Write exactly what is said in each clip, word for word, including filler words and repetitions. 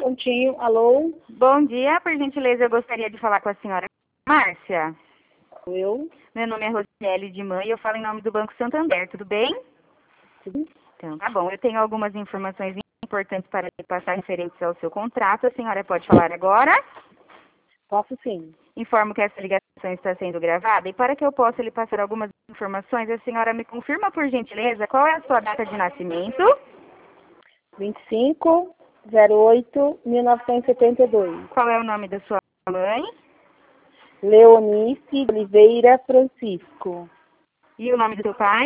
Pontinho, alô? Bom dia, por gentileza, eu gostaria de falar com a senhora Márcia. Eu? Meu nome é Rosiele de Mãe e eu falo em nome do Banco Santander, tudo bem? Sim. Então, tá bom. Eu tenho algumas informações importantes para lhe passar referentes ao seu contrato. A senhora pode falar agora? Posso sim. Informo que essa ligação está sendo gravada e para que eu possa lhe passar algumas informações, a senhora me confirma, por gentileza, qual é a sua data de nascimento? vinte e cinco, zero oito, mil novecentos e setenta e dois. Qual é o nome da sua mãe? Leonice Oliveira Francisco. E o nome do seu pai?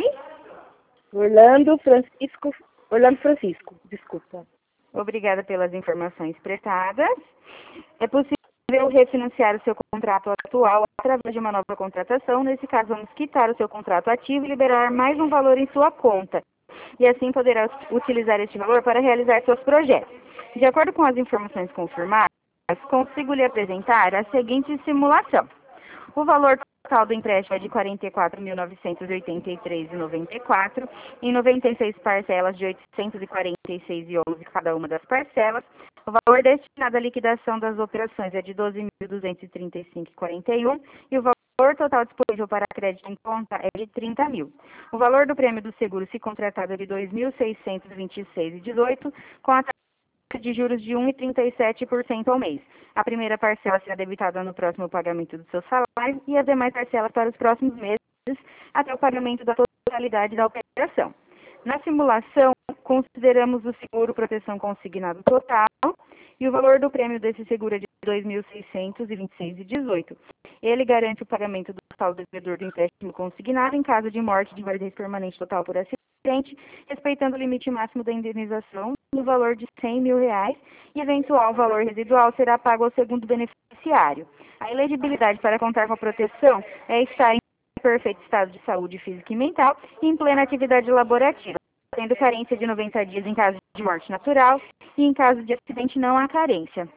Orlando Francisco. Orlando Francisco, desculpa. Obrigada pelas informações prestadas. É possível refinanciar o seu contrato atual através de uma nova contratação. Nesse caso, vamos quitar o seu contrato ativo e liberar mais um valor em sua conta. E assim poderá utilizar este valor para realizar seus projetos. De acordo com as informações confirmadas, consigo lhe apresentar a seguinte simulação. O valor total do empréstimo é de quarenta e quatro mil novecentos e oitenta e três reais e noventa e quatro centavos, em noventa e seis parcelas de oitocentos e quarenta e seis reais e onze centavos cada uma das parcelas. O valor destinado à liquidação das operações é de doze mil duzentos e trinta e cinco reais e quarenta e um centavos e o valor total disponível para crédito em conta é de trinta mil. O valor do prêmio do seguro, se contratado, é de dois mil seiscentos e vinte e seis reais e dezoito centavos, com a de juros de um vírgula trinta e sete por cento ao mês. A primeira parcela será debitada no próximo pagamento do seu salário e as demais parcelas para os próximos meses até o pagamento da totalidade da operação. Na simulação, consideramos o seguro proteção consignado total e o valor do prêmio desse seguro é de dois mil seiscentos e vinte e seis reais e dezoito centavos. Ele garante o pagamento do saldo devedor do empréstimo consignado em caso de morte de invalidez permanente total por acidente, respeitando o limite máximo da indenização no valor de cem mil reais e eventual valor residual será pago ao segundo beneficiário. A elegibilidade para contar com a proteção é estar em perfeito estado de saúde física e mental e em plena atividade laborativa, tendo carência de noventa dias em caso de morte natural e em caso de acidente não há carência.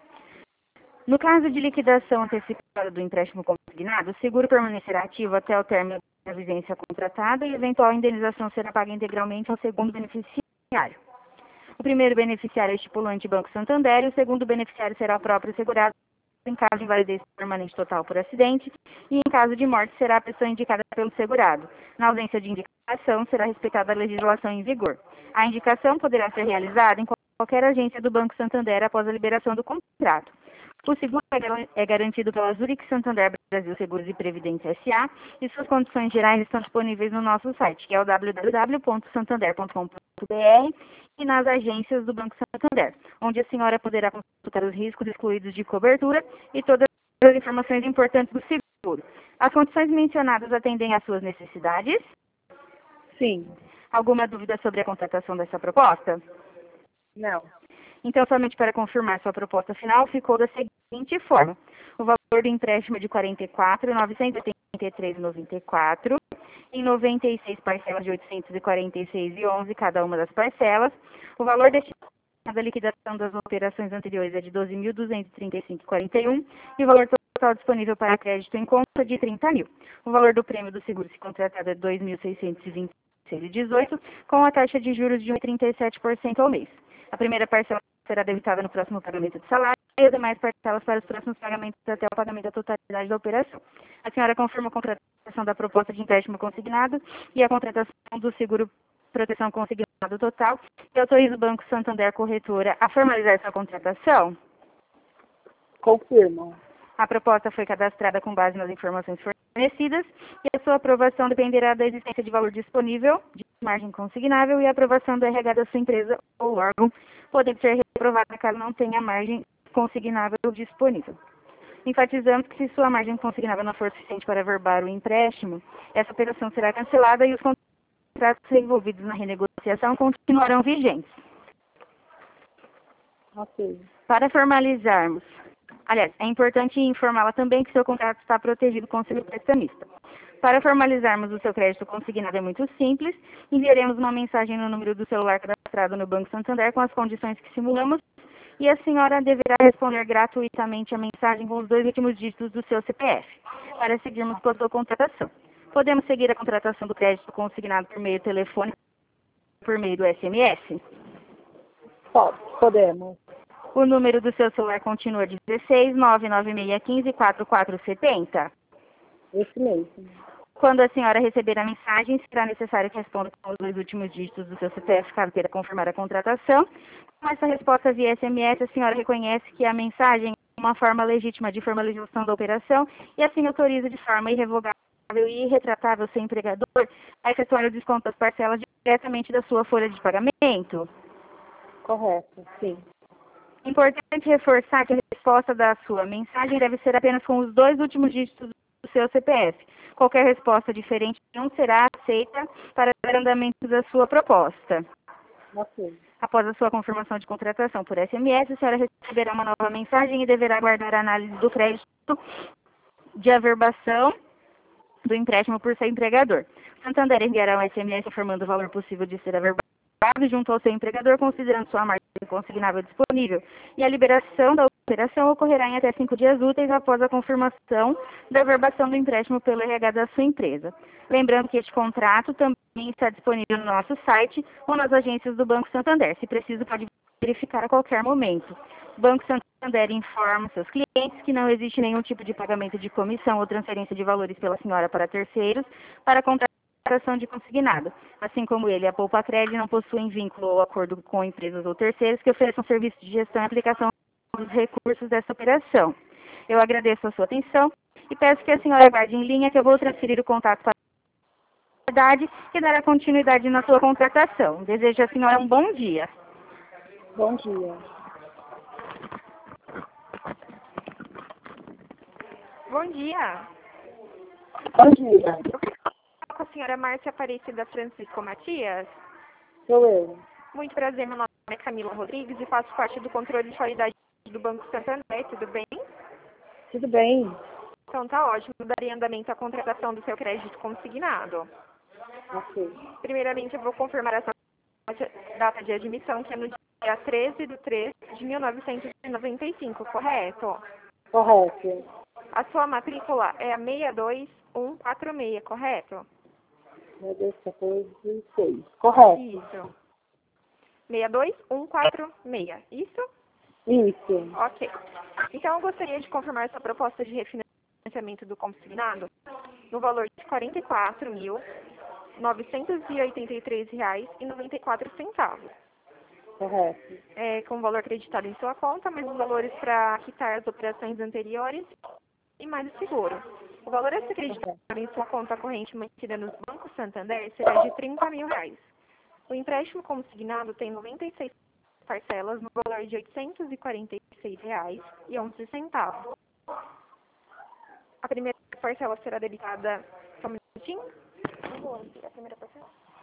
No caso de liquidação antecipada do empréstimo consignado, o seguro permanecerá ativo até o término da vigência contratada e eventual indenização será paga integralmente ao segundo beneficiário. O primeiro beneficiário é o estipulante Banco Santander e o segundo beneficiário será o próprio segurado em caso de invalidez permanente total por acidente e em caso de morte será a pessoa indicada pelo segurado. Na ausência de indicação, será respeitada a legislação em vigor. A indicação poderá ser realizada em qualquer agência do Banco Santander após a liberação do contrato. O seguro é garantido pela Zurich Santander Brasil Seguros e Previdência S A e suas condições gerais estão disponíveis no nosso site, que é o w w w ponto santander ponto com ponto b r e nas agências do Banco Santander, onde a senhora poderá consultar os riscos excluídos de cobertura e todas as informações importantes do seguro. As condições mencionadas atendem às suas necessidades? Sim. Alguma dúvida sobre a contratação dessa proposta? Não. Então, somente para confirmar, sua proposta final ficou da seguinte forma. O valor do empréstimo é de quarenta e quatro mil novecentos e oitenta e três reais e noventa e quatro centavos, em noventa e seis parcelas de oitocentos e quarenta e seis reais e onze centavos cada uma das parcelas. O valor destinado à liquidação das operações anteriores é de doze mil duzentos e trinta e cinco reais e quarenta e um centavos e o valor total disponível para crédito em conta é de trinta mil. O valor do prêmio do seguro, se contratado, é dois mil seiscentos e vinte e seis reais e dezoito centavos, com a taxa de juros de um vírgula trinta e sete por cento ao mês. A primeira parcela será debitada no próximo pagamento de salário e as demais parcelas para os próximos pagamentos até o pagamento da totalidade da operação. A senhora confirma a contratação da proposta de empréstimo consignado e a contratação do seguro proteção consignado total e autoriza o Banco Santander Corretora a formalizar sua contratação? Confirmo. A proposta foi cadastrada com base nas informações fornecidas e a sua aprovação dependerá da existência de valor disponível, de margem consignável e a aprovação do R H da sua empresa ou órgão, podendo ser reprovada caso não tenha margem consignável disponível. Enfatizamos que se sua margem consignável não for suficiente para averbar o empréstimo, essa operação será cancelada e os contratos envolvidos na renegociação continuarão vigentes. Ok. Para formalizarmos, aliás, é importante informá-la também que seu contrato está protegido com o seguro prestamista. Para formalizarmos o seu crédito consignado é muito simples, enviaremos uma mensagem no número do celular cadastrado no Banco Santander com as condições que simulamos e a senhora deverá responder gratuitamente a mensagem com os dois últimos dígitos do seu C P F, para seguirmos com a sua contratação. Podemos seguir a contratação do crédito consignado por meio telefônico, por meio do S M S? Pode, podemos. O número do seu celular continua dezesseis, nove nove seis, um cinco, quatro quatro sete zero. Esse mesmo. Quando a senhora receber a mensagem, será necessário que responda com os dois últimos dígitos do seu C P F, caso queira confirmar a contratação. Com essa resposta via S M S, a senhora reconhece que a mensagem é uma forma legítima de formalização da operação e assim autoriza de forma irrevogável e irretratável seu empregador a efetuar o desconto das parcelas diretamente da sua folha de pagamento. Correto, sim. Importante reforçar que a resposta da sua mensagem deve ser apenas com os dois últimos dígitos do seu C P F. Qualquer resposta diferente não será aceita para dar andamento da sua proposta. Ok. Após a sua confirmação de contratação por S M S, a senhora receberá uma nova mensagem e deverá aguardar a análise do crédito de averbação do empréstimo por seu empregador. Santander enviará um S M S informando o valor possível de ser averbado junto ao seu empregador, considerando sua margem consignável disponível, e a liberação da operação ocorrerá em até cinco dias úteis após a confirmação da averbação do empréstimo pelo R H da sua empresa. Lembrando que este contrato também está disponível no nosso site ou nas agências do Banco Santander. Se preciso, pode verificar a qualquer momento. O Banco Santander informa seus clientes que não existe nenhum tipo de pagamento de comissão ou transferência de valores pela senhora para terceiros para contratação de consignado. Assim como ele, a Poupa Crédito não possuem vínculo ou acordo com empresas ou terceiros que ofereçam serviço de gestão e aplicação dos recursos dessa operação. Eu agradeço a sua atenção e peço que a senhora aguarde em linha que eu vou transferir o contato para a verdade e dar a continuidade na sua contratação. Desejo à senhora um bom dia. Bom dia. Bom dia. Bom dia. Com a senhora Márcia Aparecida Francisco Matias. Sou eu. Muito prazer, meu nome é Camila Rodrigues e faço parte do controle de qualidade do Banco Santander, tudo bem? Tudo bem? Então tá ótimo, daria andamento à contratação do seu crédito consignado. Ok. Primeiramente eu vou confirmar a sua data de admissão, que é no dia treze de três de mil novecentos e noventa e cinco, correto? Correto. A sua matrícula é a seis dois um quatro seis, correto? Meu Deus, quatorze, seis. Correto. Isso. seis dois um quatro seis, isso? Isso. Ok. Então eu gostaria de confirmar essa proposta de refinanciamento do consignado no valor de quarenta e quatro mil novecentos e oitenta e três reais e noventa e quatro centavos. Correto. É, com o valor acreditado em sua conta, mais os valores para quitar as operações anteriores e mais o seguro. O valor a ser acreditado em sua conta corrente mantida no Banco Santander será de trinta mil reais. O empréstimo consignado tem noventa e seis parcelas no valor de oitocentos e quarenta e seis reais e onze centavos. A primeira parcela será debitada... Só um minutinho. A primeira parcela?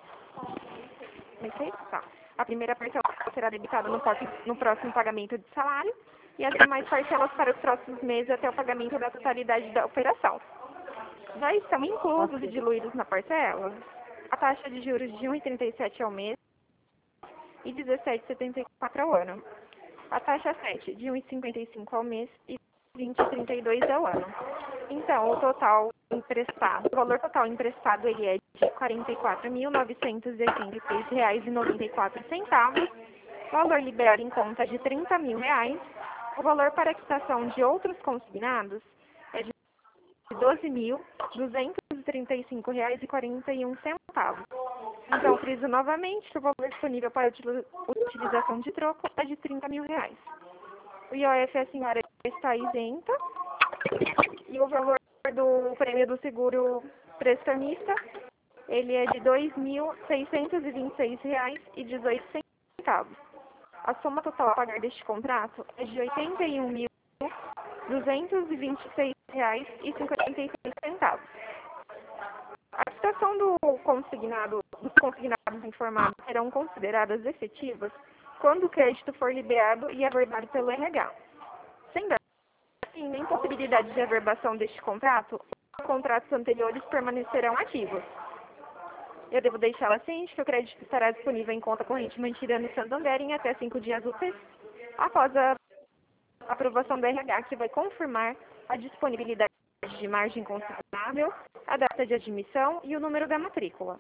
Tá. A primeira parcela será debitada no, no próximo pagamento de salário e as demais parcelas para os próximos meses até o pagamento da totalidade da operação. Já estão inclusos e diluídos na parcela a taxa de juros de um vírgula trinta e sete ao mês e dezessete vírgula setenta e quatro ao ano. A taxa sete de um vírgula cinquenta e cinco ao mês e vinte vírgula trinta e dois ao ano. Então, o total emprestado, o valor total emprestado ele é de quarenta e quatro mil novecentos e oitenta e seis reais e noventa e quatro centavos. O valor liberado em conta é de trinta mil reais. O valor para a quitação de outros consignados é de doze mil duzentos e trinta e cinco reais e quarenta e um centavos. Então, friso novamente que o valor disponível para utilização de troco é de trinta mil reais. O I O F a senhora está isenta e o valor do prêmio do seguro prestamista ele é de dois mil seiscentos e vinte e seis reais e dezoito centavos. A soma total a pagar deste contrato é de oitenta e um mil duzentos e vinte e seis reais e cinquenta e seis centavos. A quitação do consignado, dos consignados informados serão consideradas efetivas quando o crédito for liberado e averbado pelo R H. Sendo assim, nem possibilidade de averbação deste contrato, os contratos anteriores permanecerão ativos. Eu devo deixá-la ciente que o crédito estará disponível em conta corrente mantida no Santander em até cinco dias úteis após a aprovação do R H, que vai confirmar a disponibilidade de margem consignável, a data de admissão e o número da matrícula.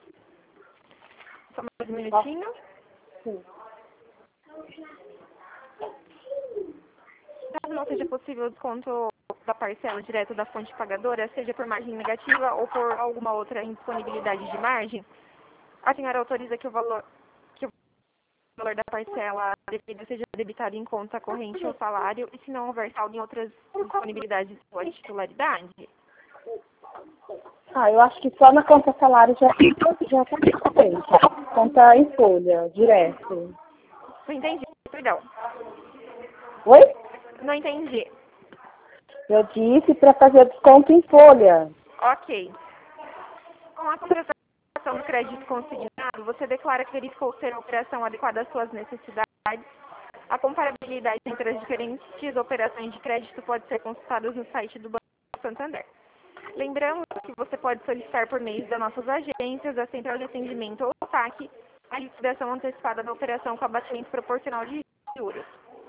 Só mais um minutinho. Sim. não seja possível o desconto da parcela direto da fonte pagadora, seja por margem negativa ou por alguma outra indisponibilidade de margem, a senhora autoriza que o valor, que o valor da parcela devida seja debitado em conta corrente ou salário, e se não houver saldo em outras disponibilidades de sua titularidade? Ah, eu acho que só na conta salário já já está feito. Conta em folha, direto. Não entendi, perdão. Oi? Não entendi. Eu disse para fazer desconto em folha. Ok. Com a contratação do crédito consignado, você declara que verificou ser a operação adequada às suas necessidades. A comparabilidade entre as diferentes operações de crédito pode ser consultada no site do Banco Santander. Lembrando que você pode solicitar por meio das nossas agências, a central de atendimento ou o saque, a liquidação antecipada da operação com abatimento proporcional de juros.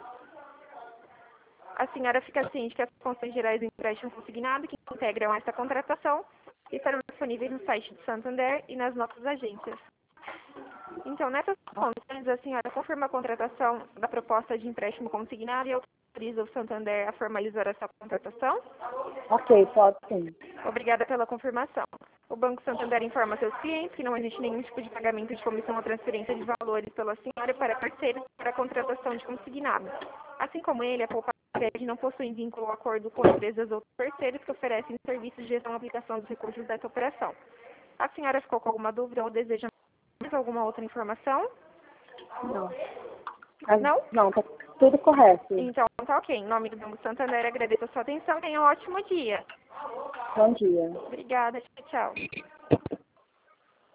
A senhora fica ciente que as condições gerais do empréstimo consignado que integram esta contratação estarão disponíveis no site do Santander e nas nossas agências. Então, nessas condições, a senhora confirma a contratação da proposta de empréstimo consignado e autoriza o Santander a formalizar essa contratação? Ok, pode sim. Obrigada pela confirmação. O Banco Santander informa seus clientes que não existe nenhum tipo de pagamento de comissão ou transferência de valores pela senhora para parceiros para a contratação de consignado. Assim como ele, a Poupa Cred não possui vínculo ou acordo com empresas ou parceiros que oferecem serviços de gestão e aplicação dos recursos dessa operação. A senhora ficou com alguma dúvida ou deseja mais alguma outra informação? Não. Mas, Não? Não, tá tudo correto. Então, tá ok. Em nome do Banco Santander, agradeço a sua atenção. Tenha um ótimo dia. Bom dia. Obrigada. Tchau, tchau.